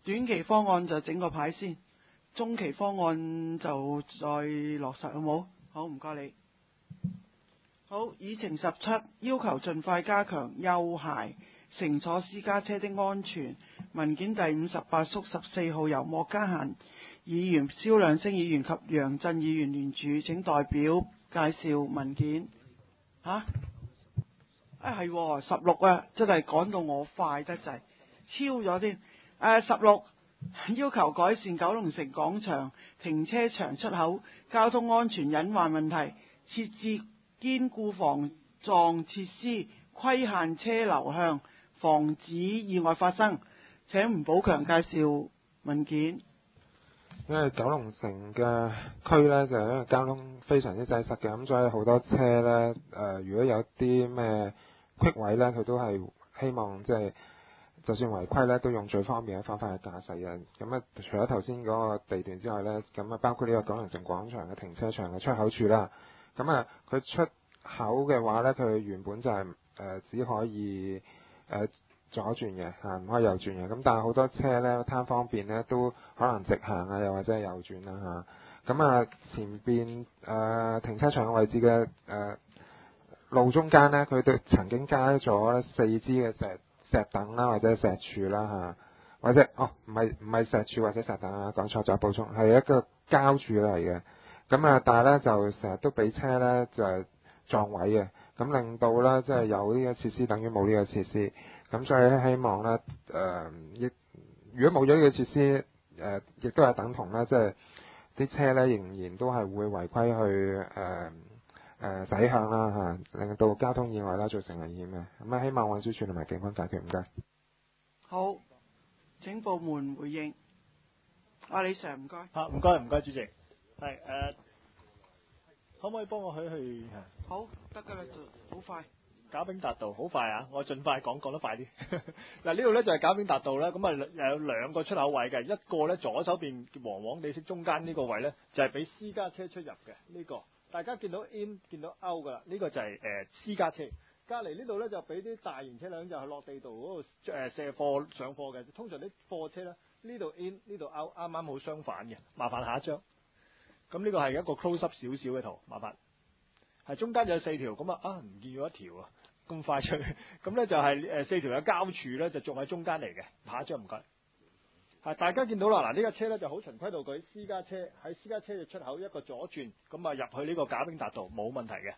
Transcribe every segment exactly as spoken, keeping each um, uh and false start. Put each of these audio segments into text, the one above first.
短期方案就整個牌先，中期方案就再落實，好冇？好，唔該你。好，議程十七，要求盡快加強幼孩乘坐私家車的安全。文件第五十八縮十四號由莫家嫻議員、蕭亮星議員及楊震議員聯署，請代表介紹文件。吓、啊？啊係十六啊，真係趕到我快得滯，超咗添。誒十六，要求改善九龍城廣場停車場出口交通安全隱患問題，設置堅固防撞設施，規限車流向，防止意外發生。請吳寶強介紹文件。 因為九龍城嘅區呢，就係因為交通非常之擠塞嘅，咁所以好多車呢，誒、呃、如果有啲咩隙位呢，佢都係希望即係、就是、就算違規呢，都用最方便嘅方法去駕駛嘅。咁啊，除咗頭先嗰個地段之外呢，咁啊包括呢個九龍城廣場嘅停車場嘅出口處啦。咁啊，佢出口嘅話呢，佢原本就係、是、誒、呃、只可以誒。呃左轉嘅嚇，唔可以右轉嘅。咁但係好多車呢，貪方便呢，都可能直行啊，又或者係右轉啦嚇。咁啊，前邊誒、呃、停車場嘅位置嘅誒、呃、路中間呢，佢都曾經加咗四支嘅石石凳啦，或者石柱啦嚇，或者哦唔係唔係石柱或者石凳啊，講錯咗，補充係一個膠柱嚟嘅。咁啊，但係呢，就成日都俾車呢，就係、撞位嘅，咁令到呢，即係有呢個設施等於冇呢個設施。咁所以希望咧，誒、呃，亦如果冇咗呢個設施，誒、呃，亦都係等同咧，即係啲車咧仍然都係會違規去誒誒駛向啦嚇，令到交通意外啦造成危險嘅。咁啊，希望運輸署同埋警方解決，唔該。 好，請部門回應。阿李 Sir， 唔該。 嚇，唔該唔該，主席。係誒、呃，可唔可以幫我去去？ 好，得㗎啦，就好快。 賈炳達道好快啊！我盡快講，講得快啲。嗱呢度呢就係賈炳達道啦，咁啊有兩個出口位嘅，一個呢左手邊黃黃地色中間呢個位呢，就係、是、俾私家車出入嘅呢、這個，大家見到 in 見到 out 噶啦，呢、這個就係、是、誒、呃、私家車。隔離呢度呢，就俾啲大型車輛就係落地道嗰度誒卸貨上貨嘅，通常啲貨車呢，呢度 in 呢度 out 啱啱好相反嘅，麻煩下一張。咁呢個係一個 close up 少少嘅圖，麻煩。係中間就有四條，咁啊啊唔見咗一條啊！咁快出去，咁咧就係誒四條嘅交柱咧，就仲喺中間嚟嘅。下一張唔該。係大家見到啦，嗱呢架車咧就好循規蹈矩，私家車喺私家車嘅出口一個左轉，咁啊入去呢個賈炳達道冇問題嘅。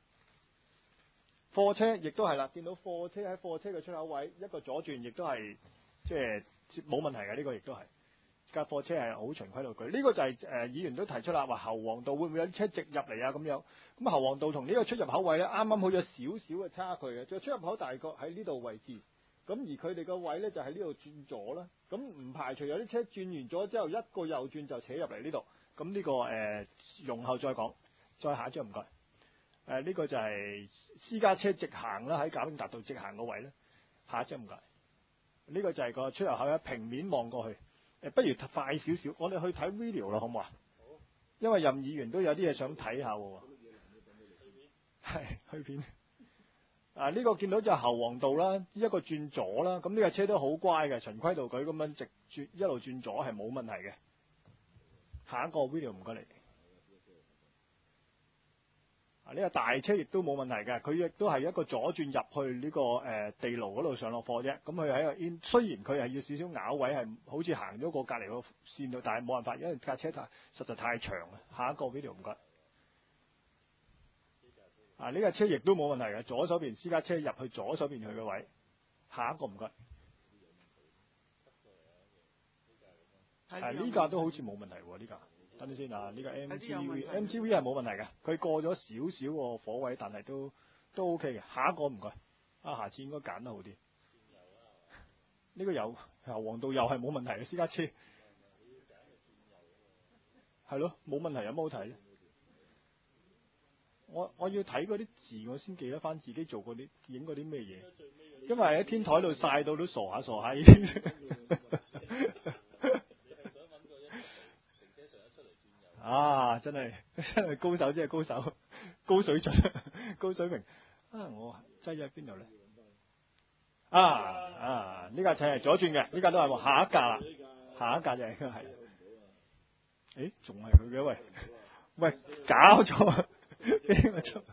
貨車亦都係啦，見到貨車喺貨車嘅出口位一個左轉，亦都係即係冇問題嘅。呢個亦都係架貨車係好循規蹈矩。呢個就係誒議員都提出啦，話侯王道會唔會有啲車直入嚟啊咁樣？咁侯王道同呢個出入口位咧，啱啱好有少少嘅差距嘅。個出入口大概喺呢度位置，咁而佢哋個位咧就喺呢度轉左啦。咁唔排除有啲車轉完咗之後一個右轉就扯入嚟呢度。咁呢、這個誒容後再講。再下一張唔該。誒、呃、呢、這個就係私家車直行啦，喺賈炳達道直行個位咧。下一張唔該。呢、這個就係個出入口，平面望過去。誒，不如快少少，我哋去睇 video 啦，好唔好啊？因為任議員都有啲嘢想睇下喎。係去片。啊，呢、這個見到就係侯王道啦，一個轉左啦，咁呢架車都好乖嘅，循規蹈矩咁樣直轉一路轉左係冇問題嘅。下一個 video 唔該你。啊，呢個大車亦都冇問題嘅，佢亦都係一個左轉入去呢、這個誒、呃、地牢嗰度上落貨啫。咁佢喺個 in，雖然佢係要少少咬位，係好似行咗過隔離個線度，但係冇辦法，因為架車太實在太長啦。下一個 video 唔該。啊，呢架車亦都冇問題嘅，左手邊私家車入去左手邊去嘅位。下一個唔該。係呢架都好似冇問題喎，呢架。等陣先啊，呢、這個 M G V，M G V 係冇問題嘅，佢過咗少少個火位，但係都都 OK 嘅。下一個唔該。啊，下次應該揀得好啲。呢個有侯王道又係冇問題嘅私家車。係咯，冇問題，有乜好睇咧？我我要睇嗰啲字，我先記得翻自己做過啲影過啲咩嘢。因為喺天台度曬到都傻下傻下已經。啊！真係真係高手，真係高手，高水準，高水平。啊！我擠咗喺邊度咧？啊啊！呢架車係左轉嘅，呢架都係下一架啦。 下一格就應該係。誒，仲係佢嘅喂，喂，搞錯，邊個出？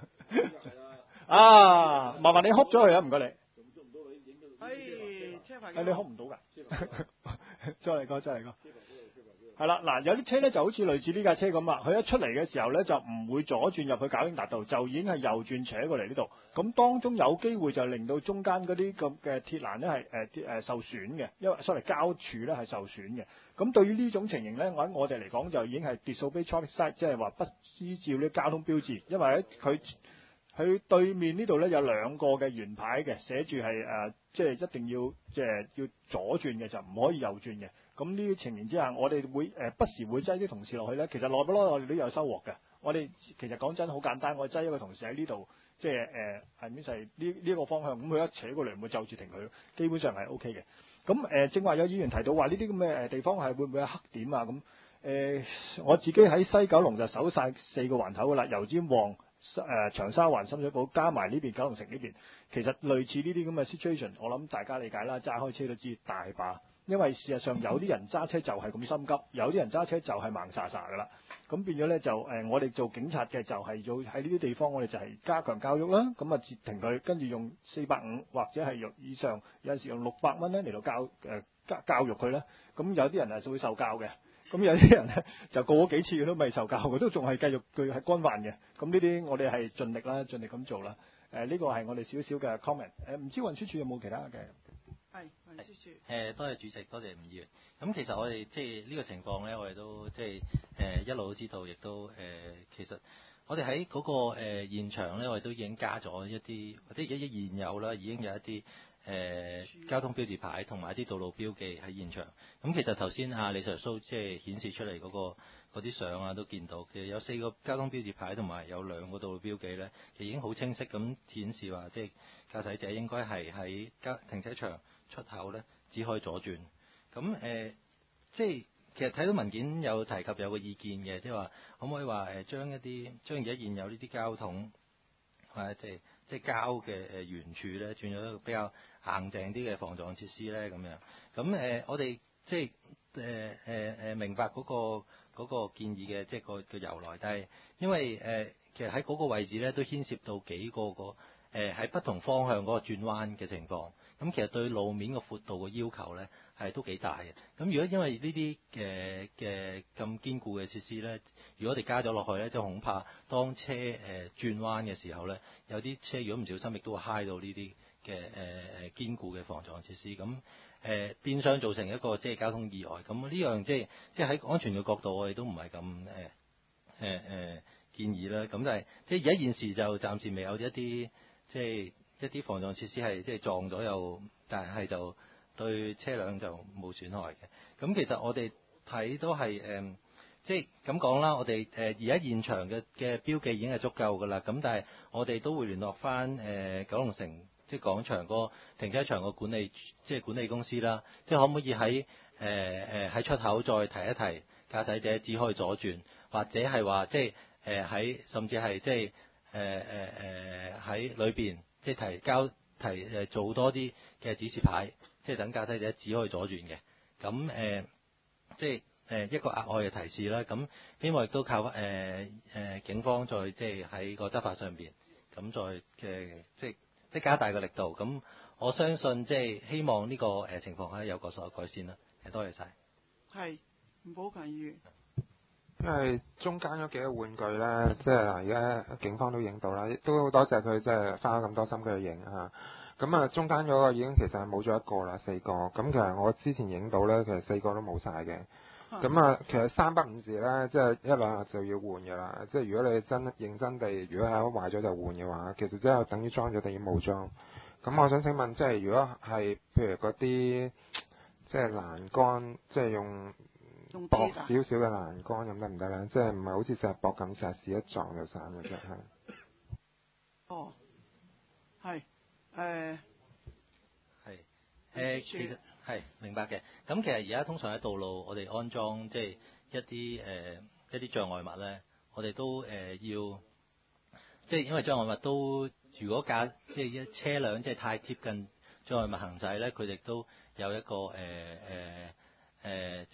啊，麻煩你哭咗佢啊，唔該你。 哎，車牌誒，你哭唔到㗎。再嚟個，再嚟個。係啦，嗱，有啲車咧就好似類似呢架車咁啊，佢一出嚟嘅時候咧就唔會左轉入去賈英達道，就已經係右轉扯過嚟呢度。咁當中有機會就令到中間嗰啲咁嘅鐵欄咧係誒誒受損嘅，因為 sorry 膠柱咧係受損嘅。咁對於呢種情形咧，我喺我哋嚟講就已經係 disobey traffic sign，即係話不依照呢交通標誌，因為喺佢佢對面呢度咧有兩個嘅圓牌嘅，寫住係誒即係一定要即係要左轉嘅，就唔可以右轉嘅。咁呢啲情形之下，我哋會誒、呃、不時會擠啲同事落去咧。其實耐不耐我哋都有收穫嘅。我哋其實講真好簡單，我擠一個同事喺呢度，即係誒係面係呢呢個方向，咁佢一扯過嚟，唔會就住停佢，基本上係 O K 嘅。咁誒、呃、正話有議員提到話呢啲咁嘅誒地方係會唔會有黑點啊？咁誒、呃、我自己喺西九龍就守晒四個環頭噶啦，油尖旺、誒、呃、長沙灣、深水埗加埋呢邊九龍城呢邊，其實類似呢啲咁嘅 situation，我諗大家理解啦，揸開車都知大把。因為事實上有啲人揸車就係咁心急，有啲人揸車就係盲查查噶啦。咁變咗咧就誒、呃，我哋做警察嘅就係要喺呢啲地方，我哋就係加強教育啦。咁啊截停佢，跟住用四百五或者係用以上，有陣時用六百蚊咧嚟到教誒、呃、教教育佢啦。咁有啲人係會受教嘅，咁有啲人咧就過咗幾次佢都未受教，佢都仲係繼續佢係干犯嘅。咁呢啲我哋係盡力啦，盡力咁做啦。誒、呃、呢、這個係我哋少少嘅 comment。誒、呃、唔知運輸署有冇其他嘅？ 係運輸署。 誒，多謝主席，多謝吳議員。咁其實我哋即係呢個情況咧，我哋都即係誒一路都知道，亦都誒、呃、其實我哋喺嗰個誒、呃、現場咧，我哋都已經加咗一啲，或者而家現有啦，已經有一啲誒、呃、交通標誌牌同埋一啲道路標記喺現場。咁其實頭先阿李 Sir 蘇即係顯示出嚟嗰、嗰個嗰啲相啊，都見到其實有四個交通標誌牌同埋有兩個道路標記咧，其實已經好清晰咁顯示話，即係駕駛者應該係喺交停車場出口咧，只可以左轉。咁誒、呃，即係其實睇到文件有提及有個意見嘅，即係話可唔可以話誒將一啲將而家現有呢啲交通或者即係即係膠嘅誒圓柱咧，轉咗一個比較硬淨啲嘅防撞設施咧咁樣。咁誒、呃，我哋即係誒誒誒明白嗰、嗰個嗰個建議嘅即係個個由來，但係因為誒、呃、其實喺嗰個位置咧都牽涉到幾個個誒喺、呃、不同方向嗰個轉彎嘅情況。咁其實對路面嘅闊度嘅要求咧係都幾大嘅。咁如果因為呢啲嘅嘅咁堅固嘅設施咧，如果我哋加咗落去咧，就恐怕當車誒、呃、轉彎嘅時候咧，有啲車如果唔小心亦都會揩到呢啲嘅誒誒堅固嘅防撞設施，咁誒、呃、變相造成一個即係交通意外。咁呢樣即係即係喺安全嘅角度，我哋都唔係咁誒誒誒建議啦。咁但係即係而家現時就暫時未有一啲即係。一啲防撞設施係即係撞咗又，但係就對車輛就冇損害嘅。咁其實我哋睇都係誒、呃，即係咁講啦。我哋誒而家現場嘅嘅標記已經係足夠㗎啦。咁但係我哋都會聯絡翻誒、呃、九龍城即係廣場個停車場個管理即係管理公司啦。即係可唔可以喺誒誒喺出口再提一提駕駛者只可以左轉，或者係話即係誒喺甚至係即係誒誒誒喺裏邊。即係提交提誒做多啲嘅指示牌，即係等駕駛者只可以左轉嘅。咁誒、呃，即係誒、呃、一個額外嘅提示啦。咁希望亦都靠誒誒、呃呃、警方再即係喺個執法上邊，咁再嘅、呃、即係即係加大個力度。咁我相信即係希望呢個誒情況咧有個所改善啦。誒，多謝晒。 係吳寶強議員。 因為中間嗰幾個玩具咧，即係嗱，而家警方都影到啦，都好多謝佢即係花咗咁多心機去影嚇。咁啊，中間嗰個已經其實係冇咗一個啦，四個。咁其實我之前影到咧，其實四個都冇晒嘅。咁啊，其實三不五時咧，即係一兩日就要換嘅啦。即係如果你真認真地，如果係壞咗就換嘅話，其實即係等於裝咗定要冇裝。咁我想請問，即係如果係譬如嗰啲即係欄杆，即係用。薄少少嘅欄杆咁得唔得咧？即係唔係好似石壆咁石屎一撞就散嘅啫，係。 哦，係，誒， 係，誒，其實係明白嘅。咁其實而家通常喺道路，我哋安裝即係一啲誒、呃、一啲障礙物咧，我哋都誒、呃、要，即係因為障礙物都如果架即係一車輛即係太貼近障礙物行駛咧，佢哋都有一個誒誒。呃誒、呃，即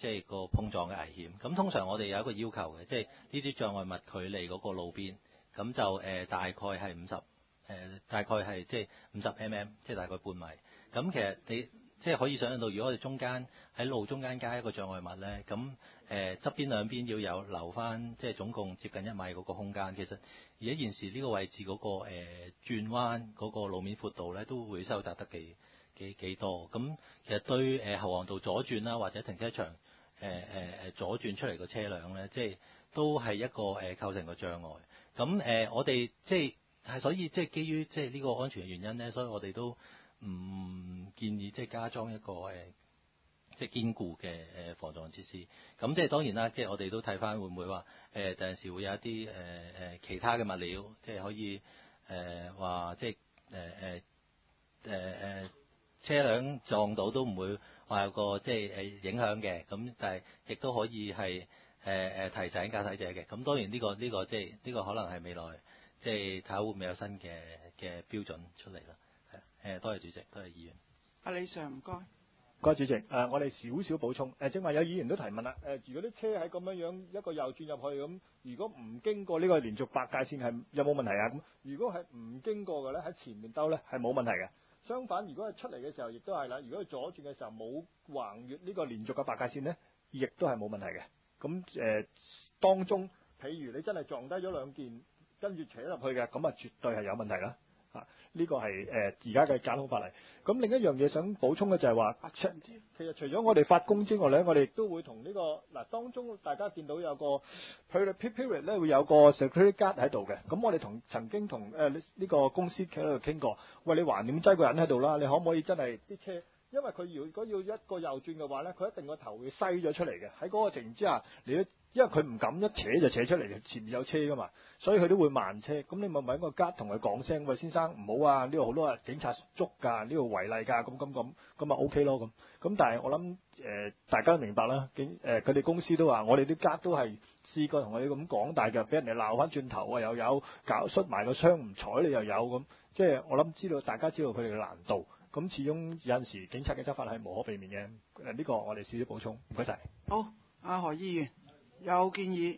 即係個碰撞嘅危險。咁通常我哋有一個要求嘅，即係呢啲障礙物距離嗰個路邊，咁就誒、呃、大概係五十誒大概係即係五十 mm，即係大概半米。咁其實你即係可以想象到，如果我哋中間喺路中間加一個障礙物咧，咁誒側邊兩邊要有留翻，即係總共接近一米嗰個空間。其實而家現時呢個位置嗰、那個誒、呃、轉彎嗰個路面闊度咧，都會收窄得幾幾幾多。咁其實對誒侯王道左轉啦，或者停車場誒誒誒左轉出嚟嘅車輛咧，即係都係一個誒、呃、構成個障礙。咁誒、呃、我哋即係係所以即係基於即係呢個安全嘅原因咧，所以我哋都唔建議即係加裝一個誒、呃、即係堅固嘅誒防撞設施。咁即係當然啦，即係我哋都睇翻會唔會話誒第陣時會有一啲誒誒其他嘅物料，即係可以誒話、呃、即係誒誒誒誒車輛撞到都唔會話有個即係誒影響嘅。咁但係亦都可以係誒誒提醒駕駛者嘅。咁當然呢、呢個呢、呢個即係呢、呢個可能係未來即係睇下會唔會有新嘅嘅標準出嚟啦。誒，多謝主席，多謝議員。 阿李 Sir，唔該。 唔該主席。誒、呃，我哋少少補充。誒、呃，正話有議員都提問啦。誒、呃，如果啲車喺咁樣樣一個右轉入去咁，如果唔經過呢個連續白界線係有冇問題啊？咁如果係唔經過嘅咧，喺前面兜咧係冇問題嘅。相反，如果係出嚟嘅時候，亦都係啦。如果佢左轉嘅時候冇橫越呢個連續嘅白界線咧，亦都係冇問題嘅。咁誒、呃，當中譬如你真係撞低咗兩件，跟住扯入去嘅，咁啊絕對係有問題啦。啊！呢、這個係誒而家嘅交通法例。咁另一樣嘢想補充嘅就係話，其實除咗我哋發工之外咧，我哋亦都會同呢、這個嗱當中大家見到有個 period 咧會有個 security guard 喺度嘅。咁我哋同曾經同誒呢個公司喺度傾過，喂，你橫掂擠個人喺度啦，你可唔可以真係啲車？因為佢如果要一個右轉嘅話咧，佢一定個頭會篩咗出嚟嘅。喺嗰個情形之下，你都因為佢唔敢一扯就扯出嚟，前面有車噶嘛，所以佢都會慢車。咁你咪揾個吉同佢講聲，喂，先生唔好啊！呢度好多警察捉㗎，呢度違例㗎，咁咁咁，咁咪 OK 咯咁。咁但係我諗誒、呃，大家都明白啦。警誒佢哋公司都話，我哋啲吉都係試過同佢哋咁講，但係就俾人哋鬧翻轉頭啊，又有搞摔埋個窗唔睬你又有咁。即係我諗知道大家知道佢哋嘅難度。咁始終有陣時警察嘅執法係無可避免嘅。誒、這、呢個我哋少少補充，唔該晒。 好，阿何議員有建議。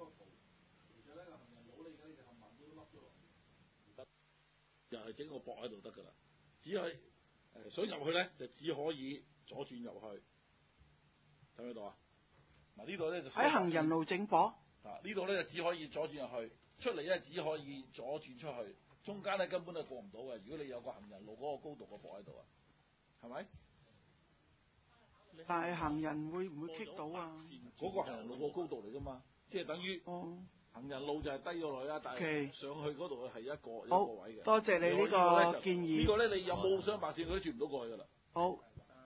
又係整個駁喺度得㗎啦，只係誒想入去咧就只可以左轉入去，睇唔睇到啊？嗱呢度咧就喺行人路整駁。 啊呢度咧就只可以左轉入去，出嚟咧只可以左轉出去。中間咧根本係過唔到嘅，如果你有個行人路嗰個高度嘅駁喺度啊，係咪？ 但係行人會唔會棘到啊？ 嗰個行人路個高度嚟㗎嘛，即係等於行人路就係低咗落去啦，但係上去嗰度係一個一個位嘅。 多謝你呢個建議。 呢個咧你有冇雙白線佢都轉唔到過去㗎啦。 好。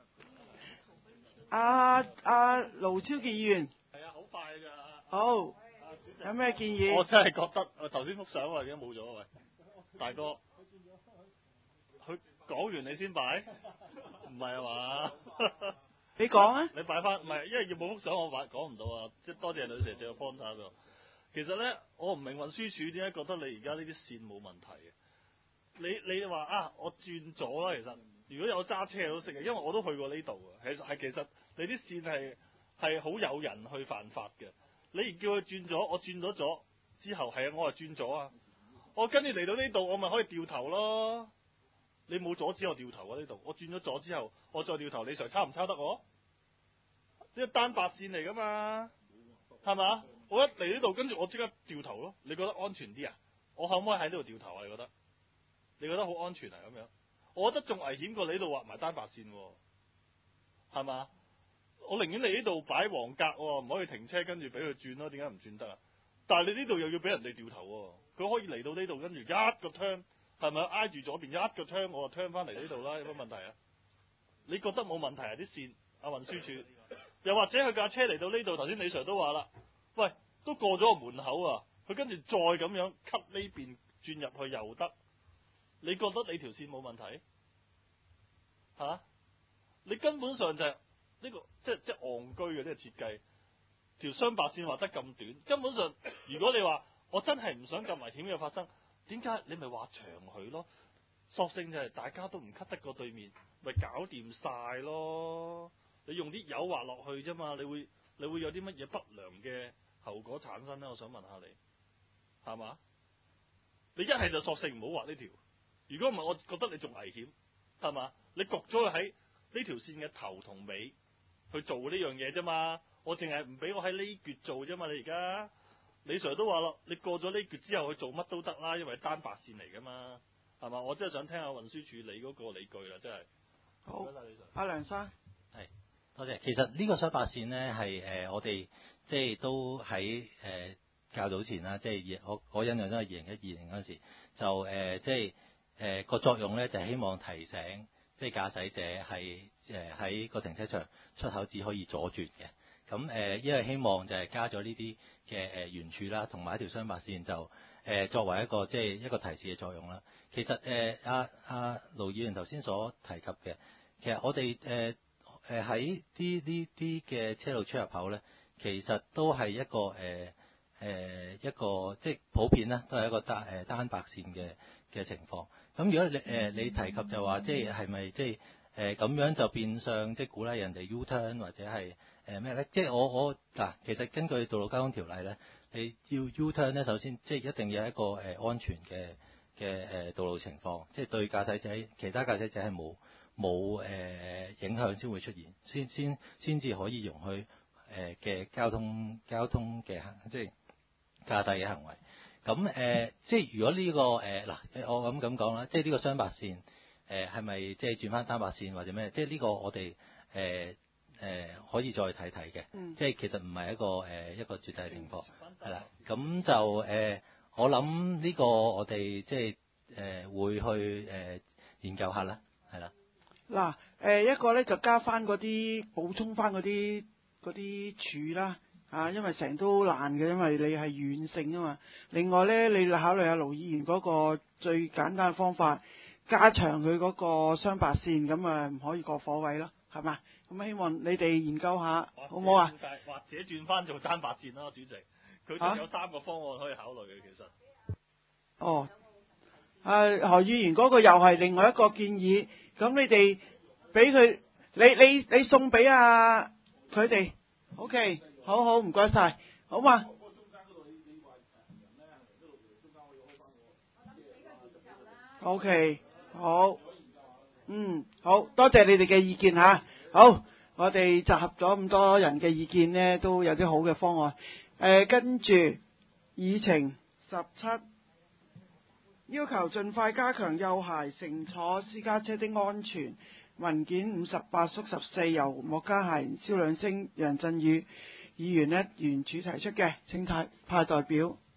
阿阿盧超傑議員。 係啊，好快㗎。 好。有咩建議？ 我真係覺得，我頭先幅相我已經冇咗喂。大哥，佢講完你先擺，唔係啊嘛？ 你講啊！ 你擺翻，唔係，因為要冇幅相我擺講唔到啊！即係多謝女士借個 point 喺度。其實咧，我唔明運輸署點解覺得你而家呢啲線冇問題嘅？你你話啊，我轉咗啦。其實如果有揸車都識嘅，因為我都去過呢度嘅。其實係其實你啲線係係好有人去犯法嘅。你叫佢轉咗，我轉咗咗之後係啊，我係轉咗啊。我跟住嚟到呢度，我咪可以掉頭咯。你冇阻止我掉頭啊！呢度我轉咗左之後，我再掉頭，你 Sir 抄唔抄得我？呢個單白線嚟噶嘛，係嘛？我一嚟呢度，跟住我即刻掉頭咯。你覺得安全啲啊？我可唔可以喺呢度掉頭啊？你覺得？你覺得好安全啊？咁樣，我覺得仲危險過你呢度畫埋單白線，係嘛？我寧願你呢度擺黃格，唔可以停車，跟住俾佢轉咯。點解唔轉得啊？但係你呢度又要俾人哋掉頭，佢可以嚟到呢度，跟住一個 turn， 係咪挨住左邊一個 turn， 我就 turn 翻嚟呢度啦，有乜問題啊？你覺得冇問題啊？啲線，阿運輸署，又或者佢架車嚟到呢度，頭先李 Sir 都話啦，喂，都過咗個門口啊，佢跟住再咁樣 cut 呢邊轉入去又得，你覺得你條線冇問題？吓、啊？你根本上就係、是、呢、這個即係即係戇居嘅呢個設計。條雙白線畫得咁短，根本上如果你話我真係唔想咁危險嘅發生，點解你咪畫長佢咯？索性就係大家都唔 cut 得過對面，咪搞掂晒咯。 你用啲誘惑落去啫嘛，你會你會有啲乜嘢不良嘅後果產生咧？我想問下你，係嘛？你一係就索性唔好畫呢條，如果唔係，我覺得你仲危險，係嘛？你焗咗佢喺呢條線嘅頭同尾去做呢樣嘢啫嘛，我淨係唔俾我喺呢橛做啫嘛。你而家李 Sir 都話咯，你過咗呢橛之後去做乜都得啦，因為單白線嚟噶嘛，係嘛？我真係想聽下運輸署理嗰個理據啦，真係。 好，阿梁生。 係，多謝。其實呢個雙白線呢，係誒、呃、我哋即係都喺誒、呃、較早前啦，即係我我印象中係二零一二年嗰陣時，就誒、呃、即係誒個作用咧，就係、希望提醒即係駕駛者係誒喺個停車場出口只可以左轉嘅。咁誒、呃，因為希望就係加咗呢啲嘅誒圓柱啦，同埋一條雙白線就誒、呃、作為一個即係一個提示嘅作用啦。其實誒阿阿盧議員頭先所提及嘅，其實我哋誒誒喺啲呢啲嘅車路出入口咧，其實都係一個誒誒、呃呃、一個即係普遍咧，都係一個單誒、呃、單白線嘅嘅情況。咁如果你誒、呃、你提及就話，即係係咪即係誒咁樣就變相即係鼓勵人哋 U turn 或者係誒咩咧？即係我我嗱，其實根據道路交通條例咧，你要 U turn 咧，首先即係一定要有一個誒、呃、安全嘅嘅誒道路情況，即係對駕駛者其他駕駛者係冇冇誒影響先會出現，先先先至可以容許誒嘅交通交通嘅行即係駕駛嘅行為。咁誒、呃，即係如果呢、這個誒嗱、呃，我咁咁講啦，即係呢個雙白線誒係咪即係轉翻單白線或者咩？即係呢個我哋誒誒可以再睇睇嘅。 嗯、 即係其實唔係一個誒、呃、一個絕對情況，係啦。咁就誒、呃，我諗呢個我哋即係誒、呃、會去誒、呃、研究下啦，係啦。 嗱，誒一個咧就加翻嗰啲補充翻嗰啲嗰啲柱啦。啊，因為成都爛嘅，因為你係軟性啊嘛。另外咧，你考慮下盧議員嗰個最簡單嘅方法，加長佢嗰個雙白線，咁啊唔可以過火位咯，係嘛？咁希望你哋研究下，好唔好啊？ 或者轉翻做單白線啦，主席。佢仲有三個方案可以考慮嘅，其實。 哦，啊何議員嗰個又係另外一個建議，咁你哋俾佢，你你你送俾啊佢哋 ，OK。好好，唔該晒，好嘛？ OK， 好，嗯，好多謝你哋嘅意見吓。好，我哋集合咗咁多人嘅意見呢，都有啲好嘅方案。誒、呃，跟住議程十七，要求盡快加強幼孩乘坐私家車的安全。文件五十八縮十四由莫家嫻、蕭兩星、楊振宇議員呢原處提出嘅，請派派代表。